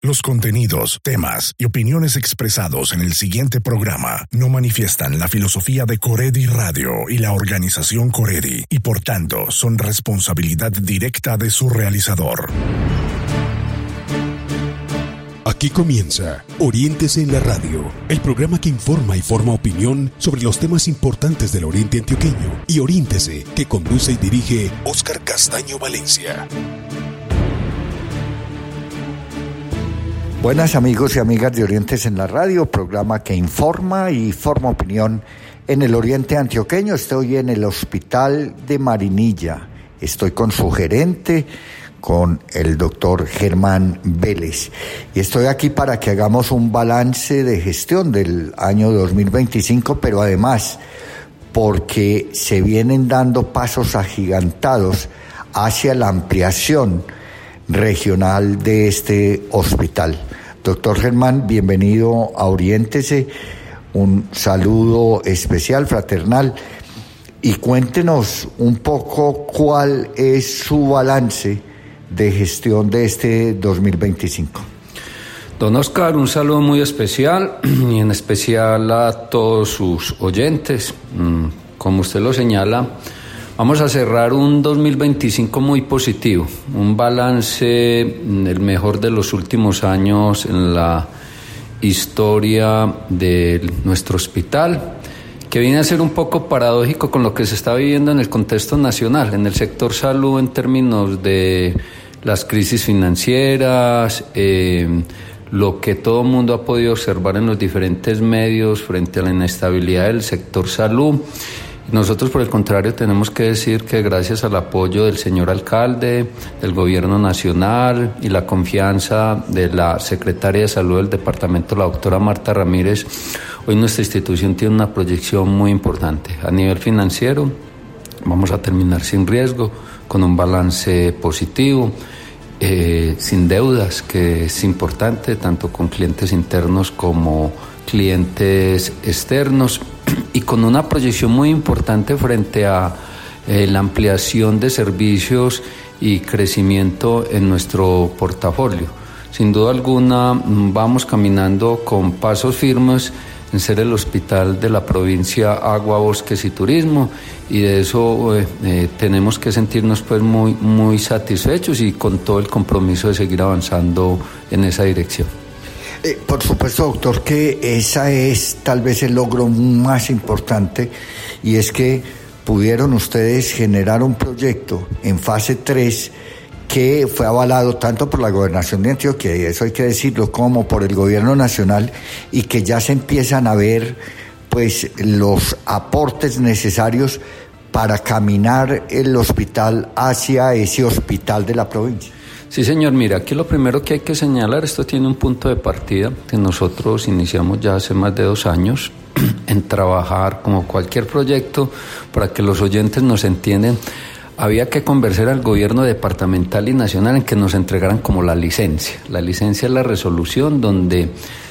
Los contenidos, temas y opiniones expresados en el siguiente programa no manifiestan la filosofía de Coredi Radio y la organización Coredi y por tanto son responsabilidad directa de su realizador. Aquí comienza Oriéntese en la Radio, el programa que informa y forma opinión sobre los temas importantes del Oriente Antioqueño. Y Oriéntese, que conduce y dirige Óscar Castaño Valencia. Buenas amigos y amigas de Oriéntese en la Radio, programa que informa y forma opinión en el Oriente Antioqueño. Estoy en el Hospital de Marinilla, estoy con su gerente, con el doctor Germán Vélez. Y estoy aquí para que hagamos un balance de gestión del año 2025, pero además porque se vienen dando pasos agigantados hacia la ampliación regional de este hospital. Doctor Germán, bienvenido a Oriéntese, un saludo especial, fraternal, y cuéntenos un poco cuál es su balance de gestión de este 2025. Don Óscar, un saludo muy especial y en especial a todos sus oyentes. Como usted lo señala, vamos a cerrar un 2025 muy positivo, un balance el mejor de los últimos años en la historia de nuestro hospital, que viene a ser un poco paradójico con lo que se está viviendo en el contexto nacional, en el sector salud en términos de las crisis financieras, lo que todo el mundo ha podido observar en los diferentes medios frente a la inestabilidad del sector salud. Nosotros, por el contrario, tenemos que decir que gracias al apoyo del señor alcalde, del gobierno nacional y la confianza de la secretaria de salud del departamento, la doctora Marta Ramírez, hoy nuestra institución tiene una proyección muy importante. A nivel financiero, vamos a terminar sin riesgo, con un balance positivo, sin deudas, que es importante, tanto con clientes internos como clientes externos, y con una proyección muy importante frente a la ampliación de servicios y crecimiento en nuestro portafolio. Sin duda alguna vamos caminando con pasos firmes en ser el hospital de la provincia Agua, Bosques y Turismo, y de eso tenemos que sentirnos pues muy satisfechos y con todo el compromiso de seguir avanzando en esa dirección. Por supuesto, doctor, que esa es tal vez el logro más importante, y es que pudieron ustedes generar un proyecto en fase 3 que fue avalado tanto por la Gobernación de Antioquia, y eso hay que decirlo, como por el Gobierno Nacional, y que ya se empiezan a ver pues los aportes necesarios para caminar el hospital hacia ese hospital de la provincia. Sí, señor, mira, aquí lo primero que hay que señalar, esto tiene un punto de partida que nosotros iniciamos ya hace más de 2 años en trabajar como cualquier proyecto. Para que los oyentes nos entiendan, había que convencer al gobierno departamental y nacional en que nos entregaran como la licencia. La licencia es la resolución donde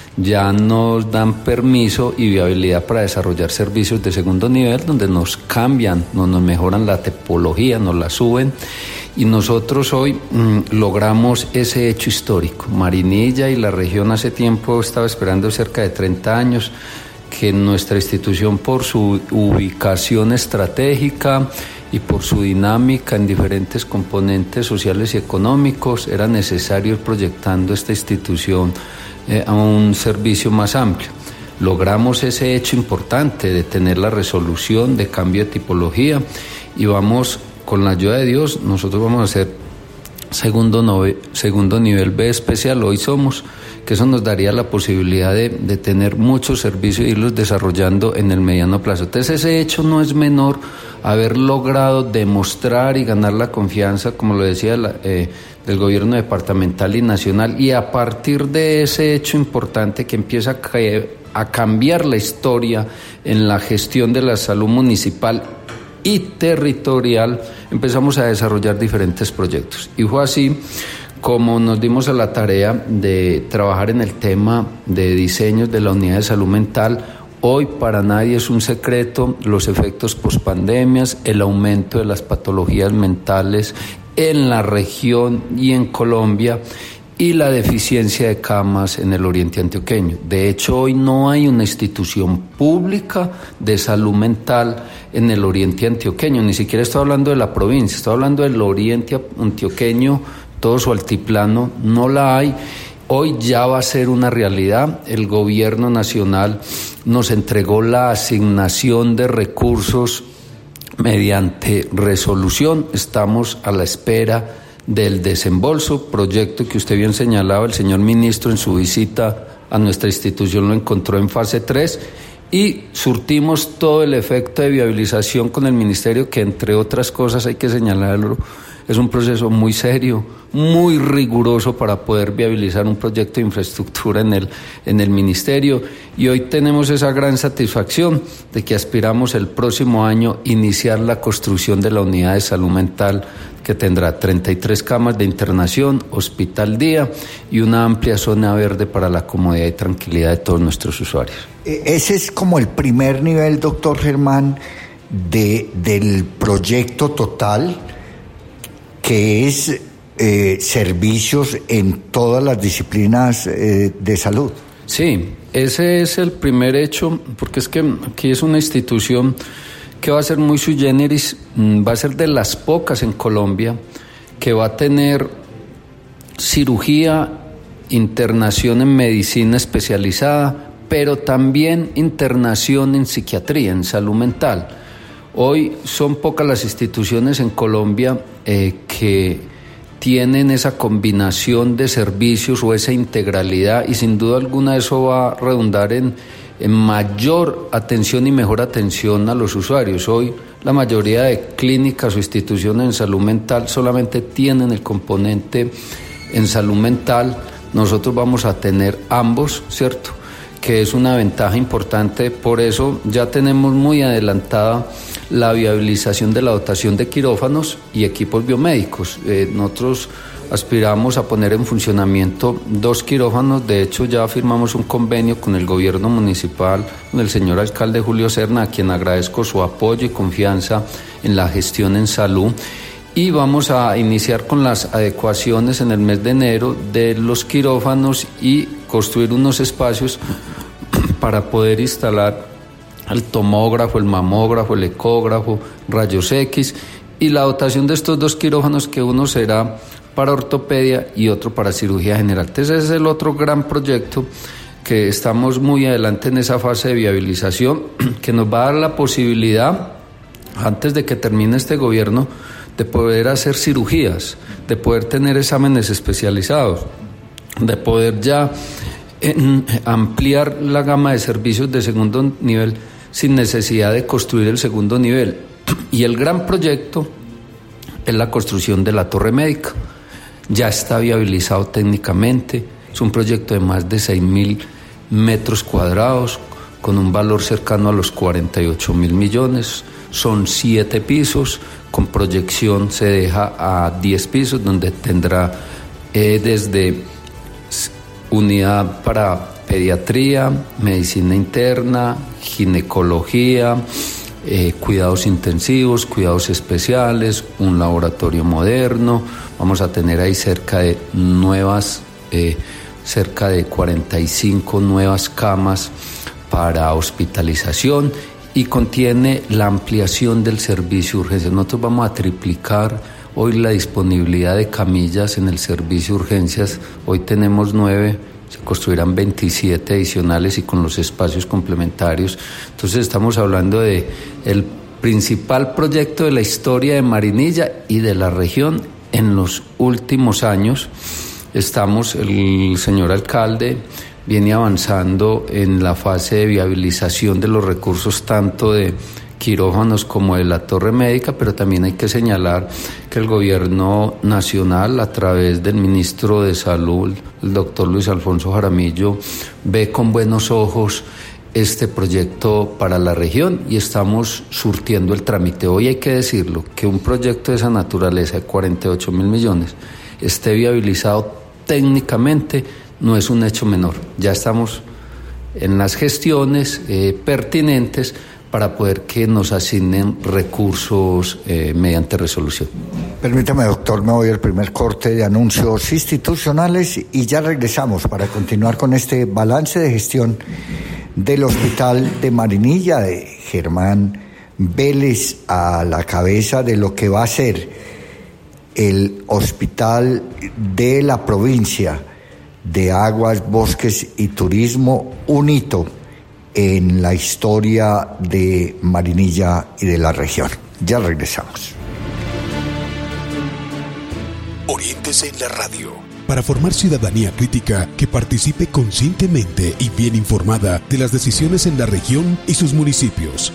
ya nos dan permiso y viabilidad para desarrollar servicios de segundo nivel, donde nos cambian, nos mejoran la tipología, nos la suben. Y nosotros hoy logramos ese hecho histórico. Marinilla y la región hace tiempo estaba esperando cerca de 30 años que nuestra institución, por su ubicación estratégica y por su dinámica en diferentes componentes sociales y económicos, era necesario ir proyectando esta institución a un servicio más amplio. Logramos ese hecho importante de tener la resolución de cambio de tipología, y vamos, con la ayuda de Dios, nosotros vamos a hacer segundo nivel B especial, hoy somos, que eso nos daría la posibilidad de tener muchos servicios e irlos desarrollando en el mediano plazo. Entonces ese hecho no es menor, haber logrado demostrar y ganar la confianza, como lo decía, del gobierno departamental y nacional, y a partir de ese hecho importante que empieza a cambiar la historia en la gestión de la salud municipal y territorial, empezamos a desarrollar diferentes proyectos. Y fue así como nos dimos a la tarea de trabajar en el tema de diseños de la unidad de salud mental. Hoy para nadie es un secreto los efectos pospandemias, el aumento de las patologías mentales en la región y en Colombia, y la deficiencia de camas en el oriente antioqueño. De hecho, hoy no hay una institución pública de salud mental en el oriente antioqueño, ni siquiera estoy hablando de la provincia, estoy hablando del oriente antioqueño, todo su altiplano, no la hay. Hoy ya va a ser una realidad. El gobierno nacional nos entregó la asignación de recursos mediante resolución. Estamos a la espera del desembolso, proyecto que usted bien señalaba, el señor ministro en su visita a nuestra institución lo encontró en fase 3 y surtimos todo el efecto de viabilización con el ministerio, que entre otras cosas hay que señalarlo, es un proceso muy serio, muy riguroso para poder viabilizar un proyecto de infraestructura en el ministerio, y hoy tenemos esa gran satisfacción de que aspiramos el próximo año iniciar la construcción de la unidad de salud mental, que tendrá 33 camas de internación, hospital día y una amplia zona verde para la comodidad y tranquilidad de todos nuestros usuarios. Ese es como el primer nivel, doctor Germán, del proyecto total, que es servicios en todas las disciplinas de salud. Sí, ese es el primer hecho, porque es que aquí es una institución que va a ser muy sui generis, va a ser de las pocas en Colombia que va a tener cirugía, internación en medicina especializada, pero también internación en psiquiatría, en salud mental. Hoy son pocas las instituciones en Colombia que tienen esa combinación de servicios o esa integralidad, y sin duda alguna eso va a redundar en mayor atención y mejor atención a los usuarios. Hoy la mayoría de clínicas o instituciones en salud mental solamente tienen el componente en salud mental. Nosotros vamos a tener ambos, ¿cierto?, que es una ventaja importante. Por eso ya tenemos muy adelantada la viabilización de la dotación de quirófanos y equipos biomédicos. Nosotros aspiramos a poner en funcionamiento 2 quirófanos. De hecho, ya firmamos un convenio con el gobierno municipal, con el señor alcalde Julio Serna, a quien agradezco su apoyo y confianza en la gestión en salud. Y vamos a iniciar con las adecuaciones en el mes de enero de los quirófanos y construir unos espacios para poder instalar el tomógrafo, el mamógrafo, el ecógrafo, rayos X, y la dotación de estos 2 quirófanos, que uno será para ortopedia y otro para cirugía general. Entonces ese es el otro gran proyecto, que estamos muy adelante en esa fase de viabilización, que nos va a dar la posibilidad, antes de que termine este gobierno, de poder hacer cirugías, de poder tener exámenes especializados, de poder ya ampliar la gama de servicios de segundo nivel sin necesidad de construir el segundo nivel. Y el gran proyecto es la construcción de la torre médica. Ya está viabilizado técnicamente, es un proyecto de más de 6.000 metros cuadrados, con un valor cercano a los 48.000 millones, son 7 pisos, con proyección se deja a 10 pisos, donde tendrá desde unidad para pediatría, medicina interna, ginecología, cuidados intensivos, cuidados especiales, un laboratorio moderno. Vamos a tener ahí cerca de 45 nuevas camas para hospitalización, y contiene la ampliación del servicio de urgencias. Nosotros vamos a triplicar hoy la disponibilidad de camillas en el servicio de urgencias. Hoy tenemos 9, se construirán 27 adicionales y con los espacios complementarios. Entonces estamos hablando de el principal proyecto de la historia de Marinilla y de la región en los últimos años. El señor alcalde viene avanzando en la fase de viabilización de los recursos, tanto de quirófanos como de la torre médica, pero también hay que señalar que el gobierno nacional, a través del ministro de Salud, el doctor Luis Alfonso Jaramillo, ve con buenos ojos este proyecto para la región y estamos surtiendo el trámite. Hoy hay que decirlo, que un proyecto de esa naturaleza de 48.000 millones esté viabilizado técnicamente no es un hecho menor. Ya estamos en las gestiones pertinentes para poder que nos asignen recursos mediante resolución. Permítame, doctor, me voy al primer corte de anuncios institucionales y ya regresamos para continuar con este balance de gestión del Hospital de Marinilla, de Germán Vélez a la cabeza de lo que va a ser el Hospital de la Provincia de Aguas, Bosques y Turismo, un hito en la historia de Marinilla y de la región. Ya regresamos. Oriéntese en la radio para formar ciudadanía crítica que participe conscientemente y bien informada de las decisiones en la región y sus municipios.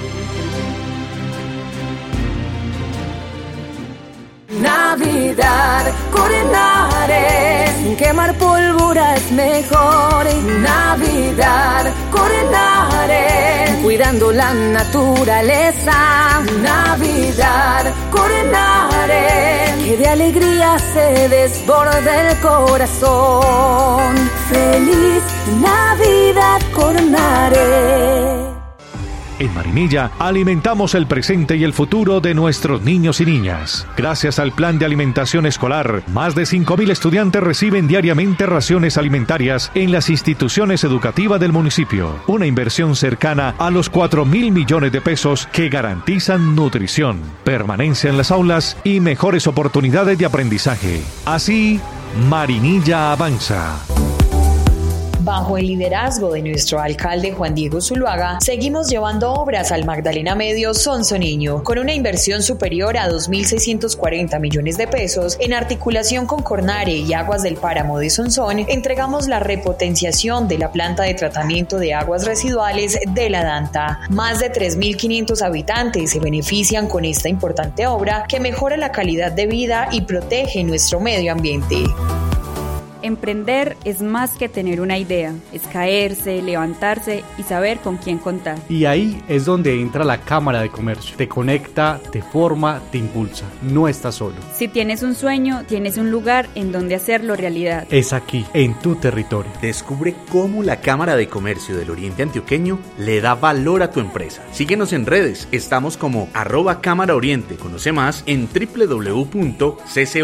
Navidad, Corenares, quemar pólvora es mejor. Navidad, Corenares, cuidando la naturaleza. Navidad, Corenares, que de alegría se desborde el corazón. Feliz Navidad, Corenares. En Marinilla alimentamos el presente y el futuro de nuestros niños y niñas. Gracias al Plan de Alimentación Escolar, más de 5.000 estudiantes reciben diariamente raciones alimentarias en las instituciones educativas del municipio. Una inversión cercana a los 4.000 millones de pesos que garantizan nutrición, permanencia en las aulas y mejores oportunidades de aprendizaje. Así, Marinilla avanza. Bajo el liderazgo de nuestro alcalde Juan Diego Zuluaga, seguimos llevando obras al Magdalena Medio Sonsoniño, con una inversión superior a 2.640 millones de pesos. En articulación con Cornare y Aguas del Páramo de Sonsón, entregamos la repotenciación de la planta de tratamiento de aguas residuales de La Danta. Más de 3.500 habitantes se benefician con esta importante obra que mejora la calidad de vida y protege nuestro medio ambiente. Emprender es más que tener una idea, es caerse, levantarse y saber con quién contar. Y ahí es donde entra la Cámara de Comercio. Te conecta, te forma, te impulsa. No estás solo. Si tienes un sueño, tienes un lugar en donde hacerlo realidad. Es aquí, en tu territorio. Descubre cómo la Cámara de Comercio del Oriente Antioqueño le da valor a tu empresa. Síguenos en redes, estamos como @Cámara Oriente. Conoce más en www.ccoa.org.co.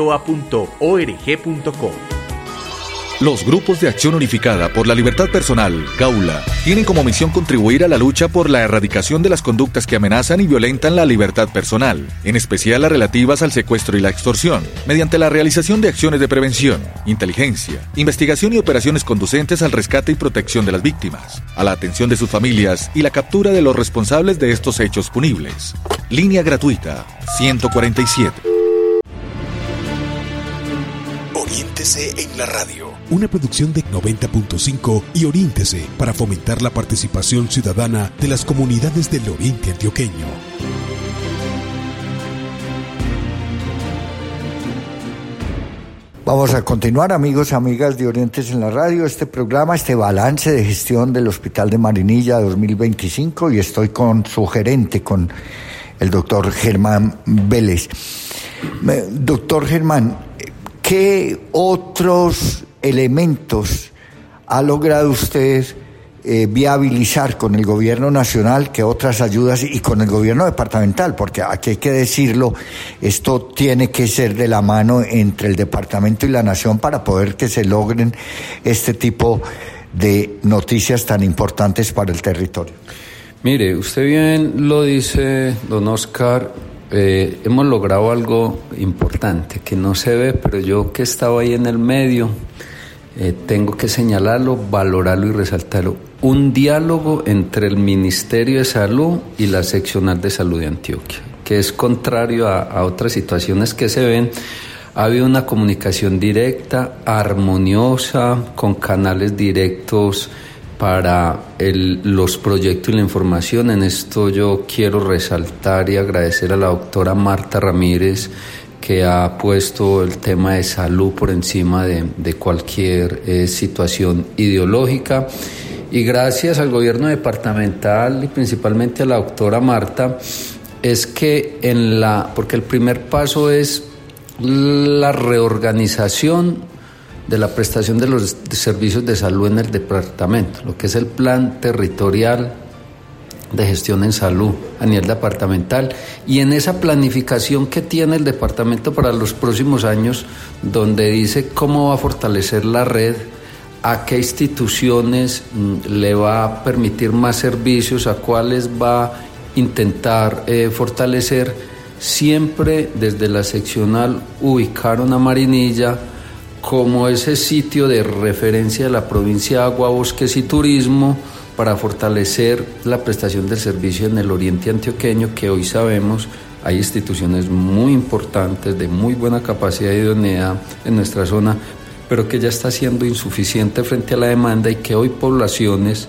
Los grupos de acción unificada por la libertad personal, GAULA, tienen como misión contribuir a la lucha por la erradicación de las conductas que amenazan y violentan la libertad personal, en especial las relativas al secuestro y la extorsión, mediante la realización de acciones de prevención, inteligencia, investigación y operaciones conducentes al rescate y protección de las víctimas, a la atención de sus familias y la captura de los responsables de estos hechos punibles. Línea gratuita 147. Oriéntese en la radio. Una producción de 90.5 y Oriéntese para fomentar la participación ciudadana de las comunidades del Oriente Antioqueño. Vamos a continuar, amigos, amigas de Orientes en la radio, este programa, este balance de gestión del Hospital de Marinilla 2025, y estoy con su gerente, con el doctor Germán Vélez. Doctor Germán, ¿qué otros elementos ha logrado usted viabilizar con el gobierno nacional, que otras ayudas, y con el gobierno departamental? Porque aquí hay que decirlo, esto tiene que ser de la mano entre el departamento y la nación para poder que se logren este tipo de noticias tan importantes para el territorio. Mire, usted bien lo dice, don Oscar. Hemos logrado algo importante que no se ve, pero yo que estaba ahí en el medio, tengo que señalarlo, valorarlo y resaltarlo. Un diálogo entre el Ministerio de Salud y la Seccional de Salud de Antioquia, que es contrario a otras situaciones que se ven. Ha habido una comunicación directa, armoniosa, con canales directos para los proyectos y la información. En esto yo quiero resaltar y agradecer a la doctora Marta Ramírez, que ha puesto el tema de salud por encima de cualquier situación ideológica. Y gracias al gobierno departamental y principalmente a la doctora Marta, es que porque el primer paso es la reorganización de la prestación de los servicios de salud en el departamento, lo que es el plan territorial de gestión en salud a nivel departamental, y en esa planificación que tiene el departamento para los próximos años, donde dice cómo va a fortalecer la red, a qué instituciones le va a permitir más servicios, a cuáles va a intentar fortalecer. Siempre desde la seccional ubicaron a Marinilla como ese sitio de referencia de la provincia de Agua, Bosques y Turismo para fortalecer la prestación del servicio en el oriente antioqueño, que hoy sabemos hay instituciones muy importantes de muy buena capacidad y idoneidad en nuestra zona, pero que ya está siendo insuficiente frente a la demanda, y que hoy poblaciones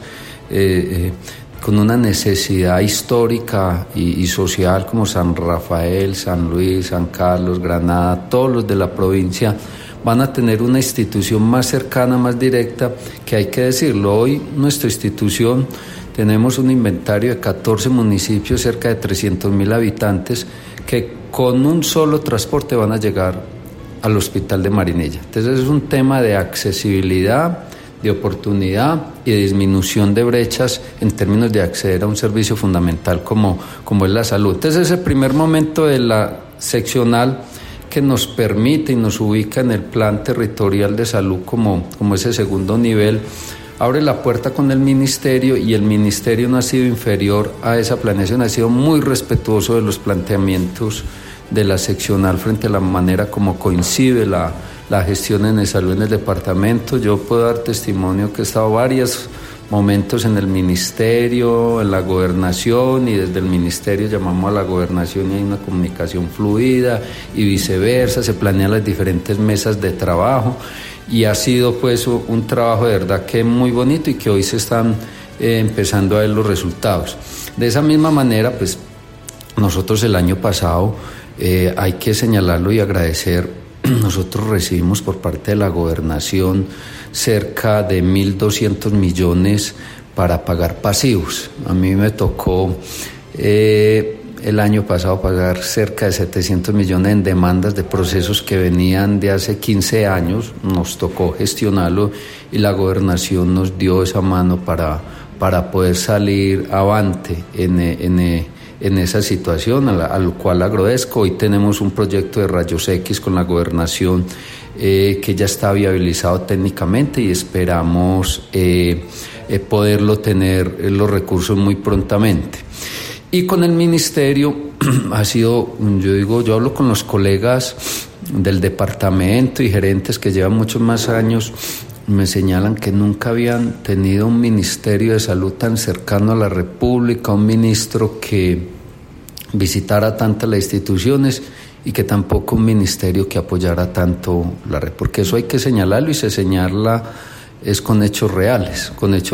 con una necesidad histórica y social como San Rafael, San Luis, San Carlos, Granada, todos los de la provincia van a tener una institución más cercana, más directa, que hay que decirlo. Hoy nuestra institución tenemos un inventario de 14 municipios, cerca de 300.000 habitantes, que con un solo transporte van a llegar al hospital de Marinilla. Entonces es un tema de accesibilidad, de oportunidad y de disminución de brechas en términos de acceder a un servicio fundamental como es la salud. Entonces ese primer momento de la seccional que nos permite y nos ubica en el plan territorial de salud como ese segundo nivel, abre la puerta con el ministerio, y el ministerio no ha sido inferior a esa planeación, ha sido muy respetuoso de los planteamientos de la seccional frente a la manera como coincide la gestión en salud en el departamento. Yo puedo dar testimonio que he estado varios momentos en el ministerio, en la gobernación, y desde el ministerio llamamos a la gobernación y hay una comunicación fluida y viceversa, se planean las diferentes mesas de trabajo, y ha sido pues un trabajo de verdad que es muy bonito y que hoy se están empezando a ver los resultados. De esa misma manera, pues nosotros el año pasado, hay que señalarlo y agradecer, nosotros recibimos por parte de la gobernación cerca de 1.200 millones para pagar pasivos. A mí me tocó el año pasado pagar cerca de 700 millones en demandas de procesos que venían de hace 15 años, nos tocó gestionarlo y la gobernación nos dio esa mano para poder salir avante en esa situación, a lo cual agradezco. Hoy tenemos un proyecto de rayos X con la gobernación que ya está viabilizado técnicamente y esperamos poderlo tener los recursos muy prontamente. Y con el ministerio ha sido, yo hablo con los colegas del departamento y gerentes que llevan muchos más años, me señalan que nunca habían tenido un ministerio de salud tan cercano a la República, un ministro que visitara tantas las instituciones y que tampoco un ministerio que apoyara tanto la red, porque eso hay que señalarlo y se señala es con hechos reales,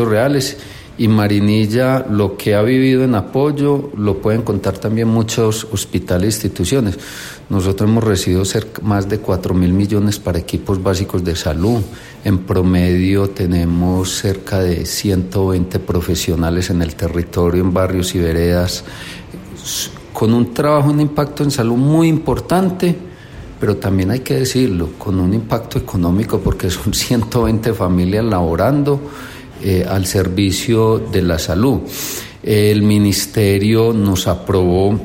y Marinilla lo que ha vivido en apoyo lo pueden contar también muchos hospitales e instituciones. Nosotros hemos recibido más de 4.000 millones para equipos básicos de salud. En promedio tenemos cerca de 120 profesionales en el territorio, en barrios y veredas, con un trabajo, un impacto en salud muy importante, pero también hay que decirlo, con un impacto económico, porque son 120 familias laborando al servicio de la salud. El ministerio nos aprobó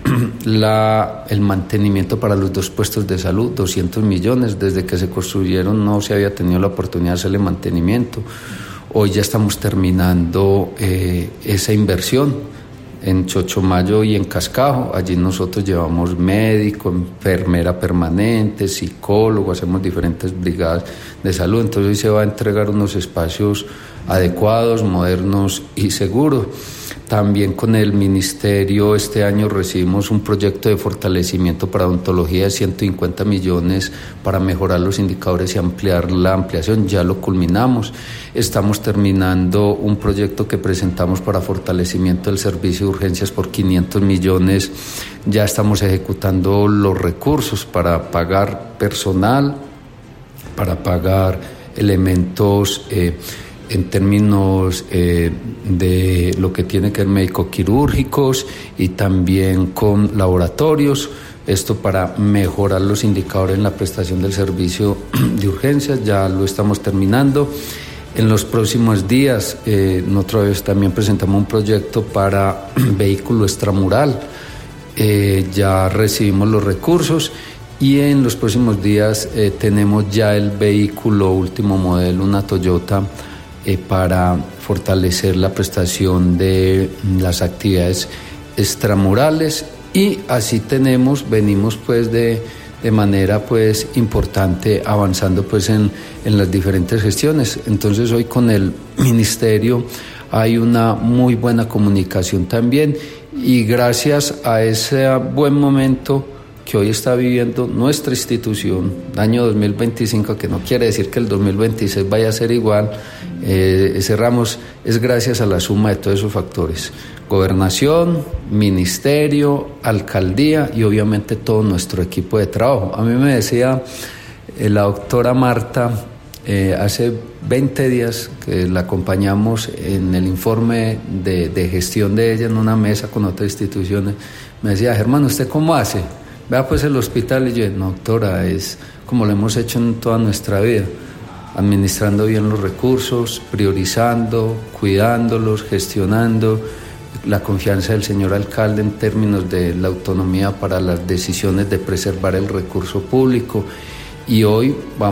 el mantenimiento para los 2 puestos de salud, 200 millones. Desde que se construyeron no se había tenido la oportunidad de hacerle mantenimiento. Hoy ya estamos terminando esa inversión en Chochomayo y en Cascajo. Allí nosotros llevamos médico, enfermera permanente, psicólogo, hacemos diferentes brigadas de salud. Entonces hoy se va a entregar unos espacios adecuados, modernos y seguros. También con el ministerio este año recibimos un proyecto de fortalecimiento para odontología de 150 millones para mejorar los indicadores y ampliar la ampliación. Ya lo culminamos. Estamos terminando un proyecto que presentamos para fortalecimiento del servicio de urgencias por 500 millones. Ya estamos ejecutando los recursos para pagar personal, para pagar elementos en términos de lo que tiene que ver médico-quirúrgicos y también con laboratorios, esto para mejorar los indicadores en la prestación del servicio de urgencias. Ya lo estamos terminando. En los próximos días, nosotros también presentamos un proyecto para vehículo extramural. Ya recibimos los recursos y en los próximos días tenemos ya el vehículo último modelo, una Toyota, para fortalecer la prestación de las actividades extramurales, y así venimos pues de manera pues importante avanzando pues en las diferentes gestiones. Entonces hoy con el ministerio hay una muy buena comunicación también, y gracias a ese buen momento que hoy está viviendo nuestra institución, año 2025, que no quiere decir que el 2026 vaya a ser igual, cerramos, es gracias a la suma de todos esos factores: gobernación, ministerio, alcaldía y obviamente todo nuestro equipo de trabajo. A mí me decía la doctora Marta, hace 20 días que la acompañamos en el informe de gestión de ella en una mesa con otras instituciones, me decía: Germán, ¿usted cómo hace? Vea pues el hospital. Y yo: no, doctora, es como lo hemos hecho en toda nuestra vida, administrando bien los recursos, priorizando, cuidándolos, gestionando, la confianza del señor alcalde en términos de la autonomía para las decisiones de preservar el recurso público. Y hoy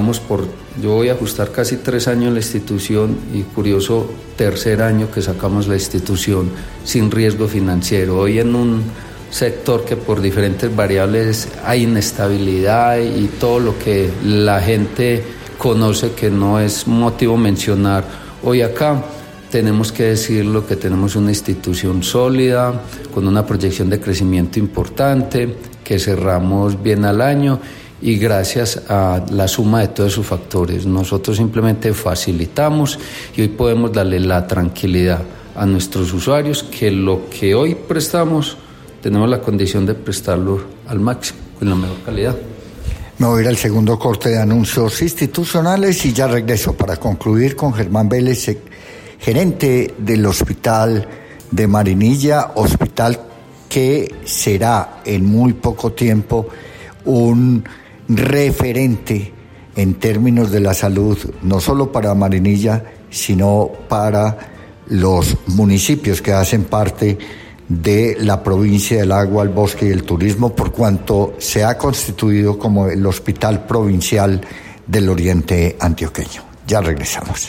yo voy a ajustar casi 3 años en la institución, y curioso, 3er año que sacamos la institución sin riesgo financiero. Hoy en un sector que por diferentes variables hay inestabilidad y todo lo que la gente conoce, que no es motivo mencionar hoy acá, tenemos que decirlo, que tenemos una institución sólida, con una proyección de crecimiento importante, que cerramos bien al año, y gracias a la suma de todos esos factores nosotros simplemente facilitamos, y hoy podemos darle la tranquilidad a nuestros usuarios que lo que hoy prestamos tenemos la condición de prestarlo al máximo, con la mejor calidad. Me voy a ir al segundo corte de anuncios institucionales y ya regreso para concluir con Germán Vélez, gerente del Hospital de Marinilla, hospital que será en muy poco tiempo un referente en términos de la salud, no solo para Marinilla, sino para los municipios que hacen parte de la provincia del agua, el bosque y el turismo, por cuanto se ha constituido como el Hospital Provincial del Oriente Antioqueño. Ya regresamos.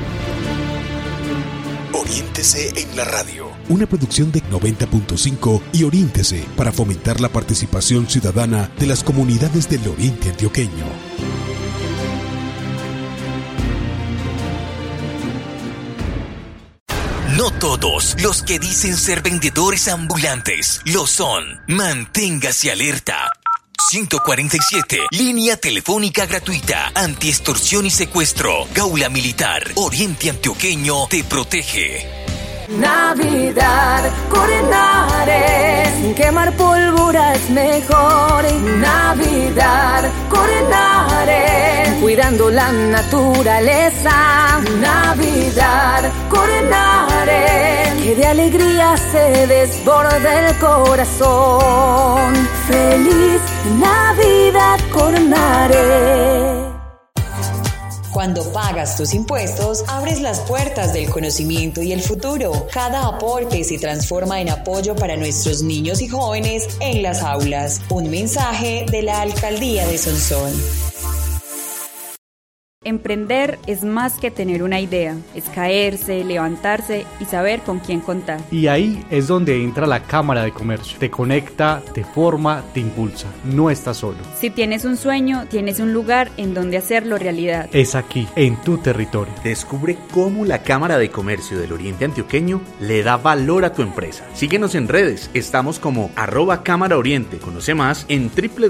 Oriéntese en la radio, una producción de 90.5 y Oriéntese para fomentar la participación ciudadana de las comunidades del Oriente Antioqueño. No todos los que dicen ser vendedores ambulantes lo son. Manténgase alerta. 147, línea telefónica gratuita, antiextorsión y secuestro. Gaula Militar, Oriente Antioqueño te protege. Navidad, Corenares, quemar pólvora es mejor. Navidad, Corenares, cuidando la naturaleza. Navidad, Corenares, que de alegría se desborde el corazón. Feliz Navidad, Corenares. Cuando pagas tus impuestos, abres las puertas del conocimiento y el futuro. Cada aporte se transforma en apoyo para nuestros niños y jóvenes en las aulas. Un mensaje de la Alcaldía de Sonsón. Emprender es más que tener una idea, es caerse, levantarse y saber con quién contar. Y ahí es donde entra la Cámara de Comercio. Te conecta, te forma, te impulsa. No estás solo. Si tienes un sueño, tienes un lugar en donde hacerlo realidad. Es aquí, en tu territorio. Descubre cómo la Cámara de Comercio del Oriente Antioqueño le da valor a tu empresa. Síguenos en redes, estamos como @Cámara Oriente. Conoce más en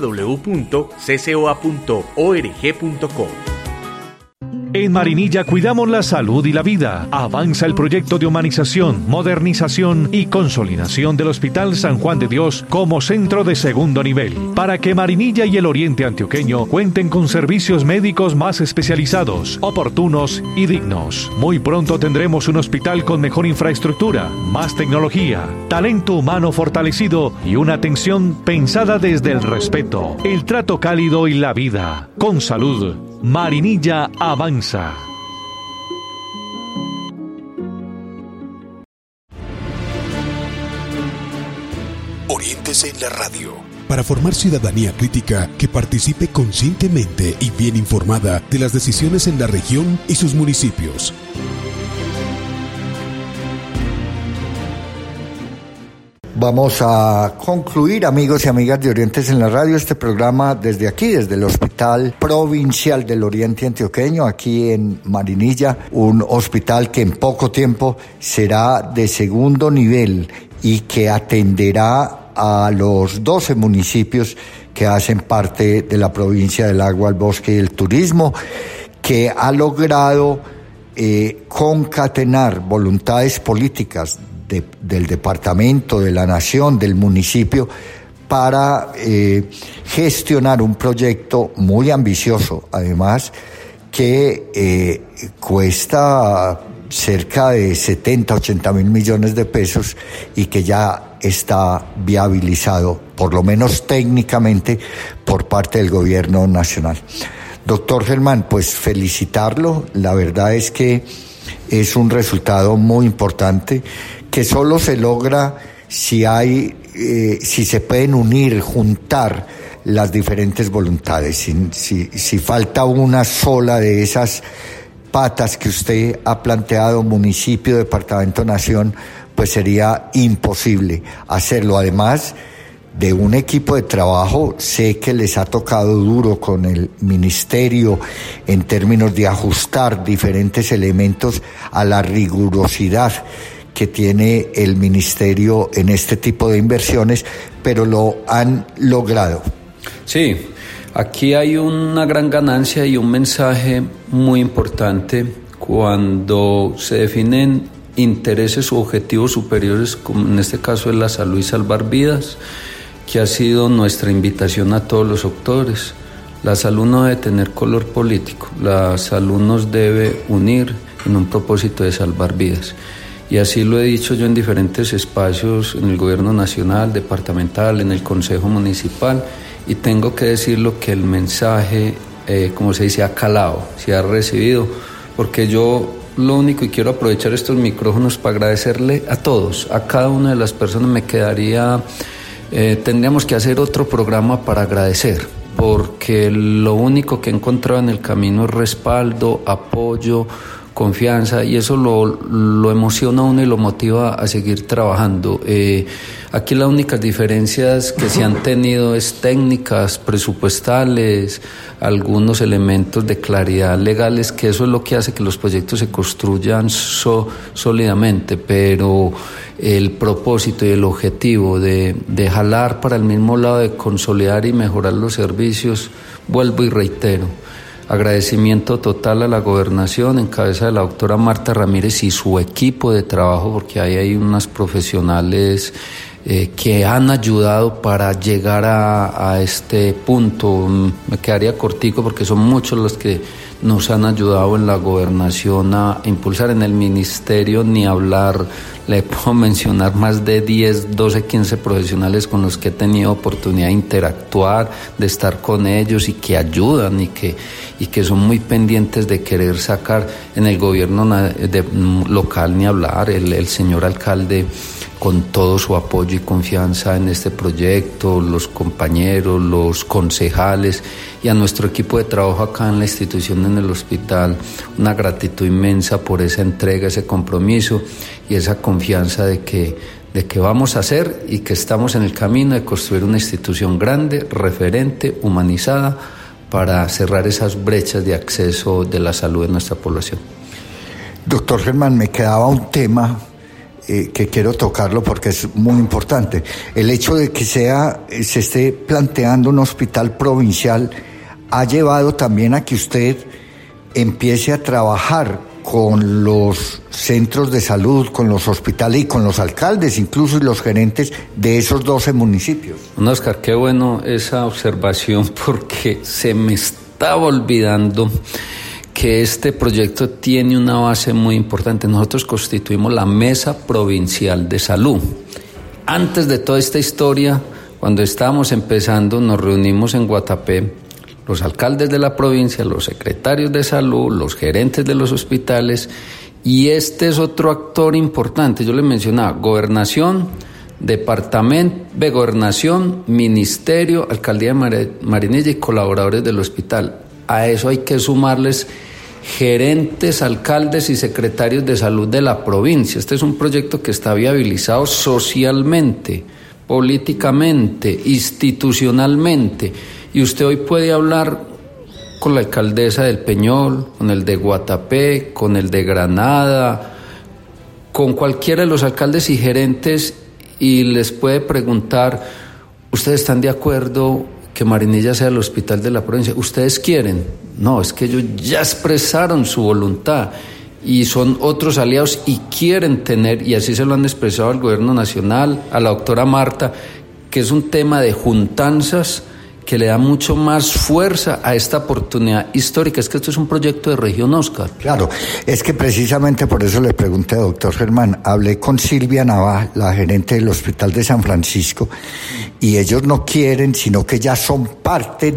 www.ccoa.org.co. En Marinilla cuidamos la salud y la vida. Avanza el proyecto de humanización, modernización y consolidación del Hospital San Juan de Dios como centro de segundo nivel, para que Marinilla y el Oriente Antioqueño cuenten con servicios médicos más especializados, oportunos y dignos. Muy pronto tendremos un hospital con mejor infraestructura, más tecnología, talento humano fortalecido y una atención pensada desde el respeto, el trato cálido y la vida. Con salud, Marinilla avanza. Oriéntese en la radio. Para formar ciudadanía crítica que participe conscientemente y bien informada de las decisiones en la región y sus municipios. Vamos a concluir, amigos y amigas de Orientes en la Radio, este programa desde aquí, desde el Hospital Provincial del Oriente Antioqueño, aquí en Marinilla, un hospital que en poco tiempo será de segundo nivel y que atenderá a los 12 municipios que hacen parte de la provincia del agua, el bosque y el turismo, que ha logrado concatenar voluntades políticas del departamento, de la nación, del municipio, para gestionar un proyecto muy ambicioso, además, que cuesta cerca de 70-80 mil millones de pesos y que ya está viabilizado, por lo menos técnicamente, por parte del gobierno nacional. Doctor Germán, pues felicitarlo, la verdad es que es un resultado muy importante que solo se logra si se pueden unir, juntar las diferentes voluntades. Si falta una sola de esas patas que usted ha planteado, municipio, departamento, nación, pues sería imposible hacerlo. Además de un equipo de trabajo, sé que les ha tocado duro con el ministerio en términos de ajustar diferentes elementos a la rigurosidad que tiene el ministerio en este tipo de inversiones, pero lo han logrado. Sí, aquí hay una gran ganancia y un mensaje muy importante cuando se definen intereses u objetivos superiores, como en este caso es la salud y salvar vidas, que ha sido nuestra invitación a todos los sectores. La salud no debe tener color político, la salud nos debe unir en un propósito de salvar vidas. Y así lo he dicho yo en diferentes espacios, en el gobierno nacional, departamental, en el consejo municipal, y tengo que decirlo que el mensaje, como se dice, ha calado, se ha recibido, porque yo lo único, y quiero aprovechar estos micrófonos para agradecerle a todos, a cada una de las personas. Me quedaría, tendríamos que hacer otro programa para agradecer, porque lo único que he encontrado en el camino es respaldo, apoyo, confianza, y eso lo emociona a uno y lo motiva a seguir trabajando. Aquí las únicas diferencias que se han tenido es técnicas, presupuestales, algunos elementos de claridad legales, que eso es lo que hace que los proyectos se construyan sólidamente, pero el propósito y el objetivo de jalar para el mismo lado, de consolidar y mejorar los servicios, vuelvo y reitero. Agradecimiento total a la gobernación en cabeza de la doctora Marta Ramírez y su equipo de trabajo, porque ahí hay unas profesionales que han ayudado para llegar a este punto. Me quedaría cortico porque son muchos los que nos han ayudado en la gobernación a impulsar. En el ministerio ni hablar, le puedo mencionar más de 10, 12, 15 profesionales con los que he tenido oportunidad de interactuar, de estar con ellos y que ayudan y que son muy pendientes de querer sacar. En el gobierno local ni hablar, el señor alcalde con todo su apoyo y confianza en este proyecto, los compañeros, los concejales y a nuestro equipo de trabajo acá en la institución, en el hospital, una gratitud inmensa por esa entrega, ese compromiso y esa confianza de que vamos a hacer y que estamos en el camino de construir una institución grande, referente, humanizada, para cerrar esas brechas de acceso de la salud de nuestra población. Doctor Germán, me quedaba un tema que quiero tocarlo porque es muy importante. El hecho de que se esté planteando un hospital provincial ha llevado también a que usted empiece a trabajar con los centros de salud, con los hospitales y con los alcaldes, incluso y los gerentes de esos 12 municipios. Oscar, qué bueno esa observación, porque se me estaba olvidando que este proyecto tiene una base muy importante. Nosotros constituimos la Mesa Provincial de Salud. Antes de toda esta historia, cuando estábamos empezando, nos reunimos en Guatapé, los alcaldes de la provincia, los secretarios de salud, los gerentes de los hospitales, y este es otro actor importante. Yo les mencionaba, gobernación, departamento de gobernación, ministerio, alcaldía de Marinilla y colaboradores del hospital. A eso hay que sumarles gerentes, alcaldes y secretarios de salud de la provincia. Este es un proyecto que está viabilizado socialmente, políticamente, institucionalmente, y usted hoy puede hablar con la alcaldesa del Peñol, con el de Guatapé, con el de Granada, con cualquiera de los alcaldes y gerentes, y les puede preguntar: ¿ustedes están de acuerdo que Marinilla sea el hospital de la provincia? ¿Ustedes quieren? No, es que ellos ya expresaron su voluntad y son otros aliados y quieren tener, y así se lo han expresado al gobierno nacional, a la doctora Marta, que es un tema de juntanzas que le da mucho más fuerza a esta oportunidad histórica. Es que esto es un proyecto de región, Oscar. Claro, es que precisamente por eso le pregunté, doctor Germán, hablé con Silvia Nava, la gerente del Hospital de San Francisco, y ellos no quieren, sino que ya son parte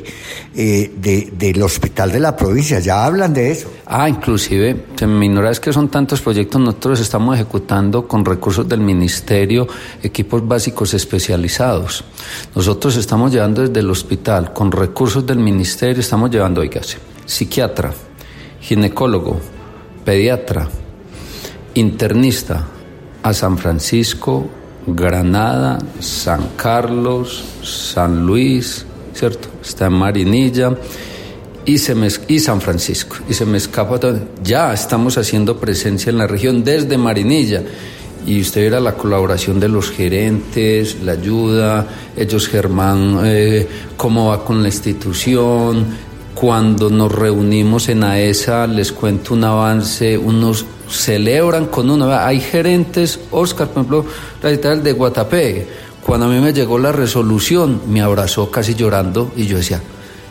del hospital de la provincia, ya hablan de eso. Inclusive, se me ignora, es que son tantos proyectos, nosotros estamos ejecutando con recursos del ministerio equipos básicos especializados. Nosotros estamos llevando desde el hospital, con recursos del ministerio, estamos llevando, oígase, psiquiatra, ginecólogo, pediatra, internista a San Francisco, Granada, San Carlos, San Luis, ¿cierto? Está en Marinilla y San Francisco, y se me escapa todo. Ya estamos haciendo presencia en la región desde Marinilla, y usted verá la colaboración de los gerentes, la ayuda, ellos, Germán, cómo va con la institución. Cuando nos reunimos en AESA, les cuento un avance, unos celebran con uno. Hay gerentes, Oscar, por ejemplo, la secretaria de Guatapé, cuando a mí me llegó la resolución, me abrazó casi llorando, y yo decía,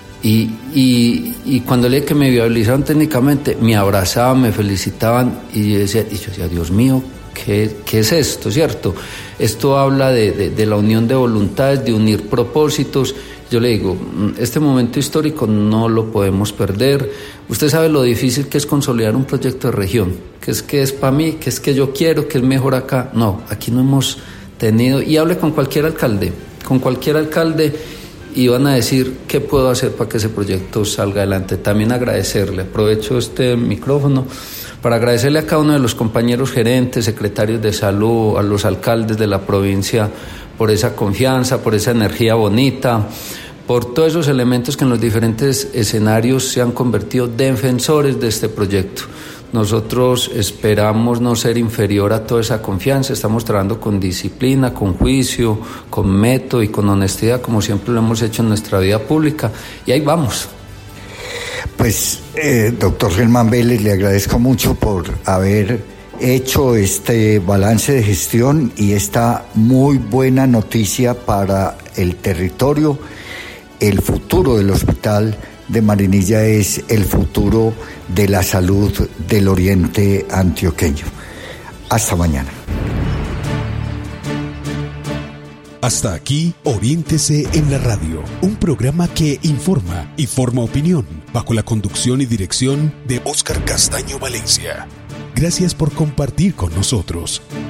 y cuando le dije que me viabilizaron técnicamente, me abrazaban, me felicitaban, y yo decía, Dios mío, ¿qué es esto, cierto? Esto habla de la unión de voluntades, de unir propósitos. Yo le digo, este momento histórico no lo podemos perder. Usted sabe lo difícil que es consolidar un proyecto de región, que es para mí, que es que yo quiero, que es mejor acá. No, aquí no hemos tenido, y hable con cualquier alcalde, y van a decir qué puedo hacer para que ese proyecto salga adelante. También agradecerle, aprovecho este micrófono para agradecerle a cada uno de los compañeros gerentes, secretarios de salud, a los alcaldes de la provincia, por esa confianza, por esa energía bonita, por todos esos elementos que en los diferentes escenarios se han convertido defensores de este proyecto. Nosotros esperamos no ser inferior a toda esa confianza, estamos trabajando con disciplina, con juicio, con método y con honestidad, como siempre lo hemos hecho en nuestra vida pública, y ahí vamos. Pues, doctor Germán Vélez, le agradezco mucho por haber hecho este balance de gestión y esta muy buena noticia para el territorio. El futuro del hospital de Marinilla es el futuro de la salud del oriente antioqueño. Hasta mañana. Hasta aquí, Oriéntese en la Radio, un programa que informa y forma opinión, bajo la conducción y dirección de Óscar Castaño Valencia. Gracias por compartir con nosotros.